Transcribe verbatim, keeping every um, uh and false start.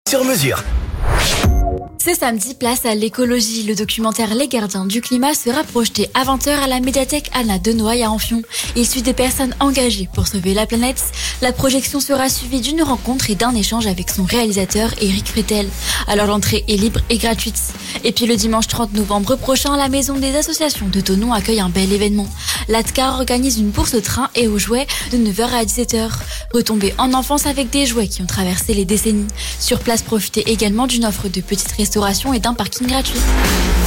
sur mesure. Ce samedi, place à l'écologie. Le documentaire Les Gardiens du Climat sera projeté à vingt heures à la médiathèque Anna de Noailles à Amphion. Il suit des personnes engagées pour sauver la planète. La projection sera suivie d'une rencontre et d'un échange avec son réalisateur Éric Frétel. Alors l'entrée est libre et gratuite. Et puis le dimanche trente novembre prochain, la Maison des associations de Thonon accueille un bel événement. L'A T C A organise une bourse au train et aux jouets de neuf heures à dix-sept heures. Retomber en enfance avec des jouets qui ont traversé les décennies. Sur place, profitez également d'une offre de petites restaurations et d'un parking gratuit.